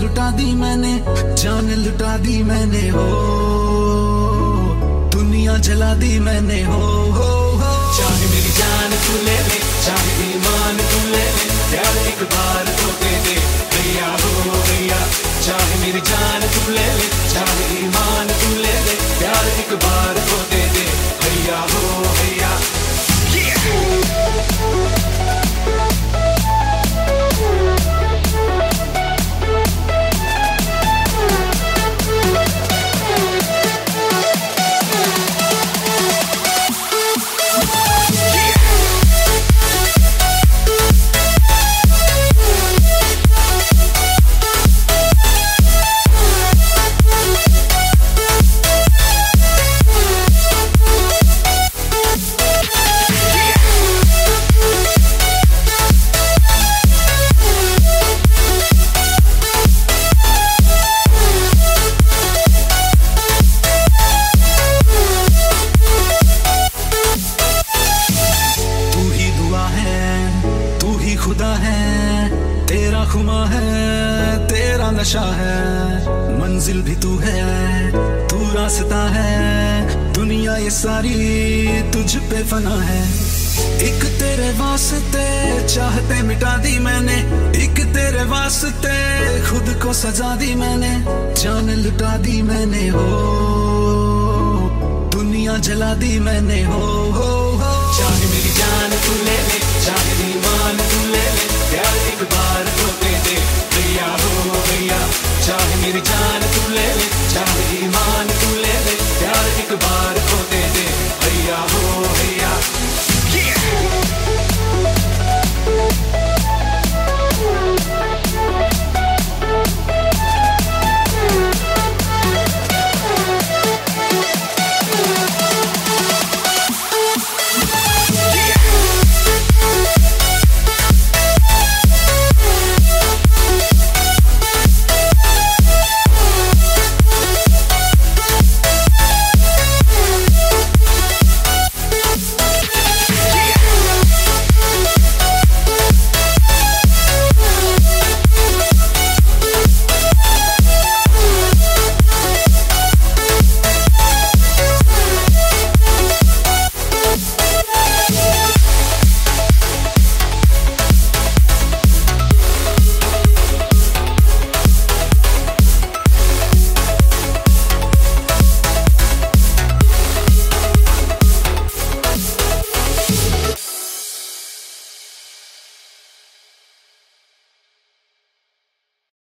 लुटा दी मैंने, जान लुटा दी मैंने हो, दुनिया जला दी मैंने हो। चाहे मेरी जान तू ले ले, चाहे ईमान तू ले ले, प्यार एक बार तो दे दे भैया हो भैया। चाहे मेरी जान तू ले ले, चाहे ईमान तू ले ले, प्यार एक बार तो दे दे भैया हो भैया। खुदा है तेरा खुमा है, तेरा नशा है, मंजिल भी तू है, तू रास्ता है, दुनिया ये सारी तुझ पे फना है। एक तेरे वास्ते चाहते मिटा दी मैंने, एक तेरे वास्ते खुद को सजा दी मैंने, जान लुटा दी मैंने हो, दुनिया जला दी मैंने हो। चाहे मेरी जान तू ले ले, चाहे ईमान तू ले ले, प्यार एक बार तो दे दे भैया हो भैया। चाहे मेरी जान तू ले ले, चाहे ईमान तू ले ले, प्यार एक बार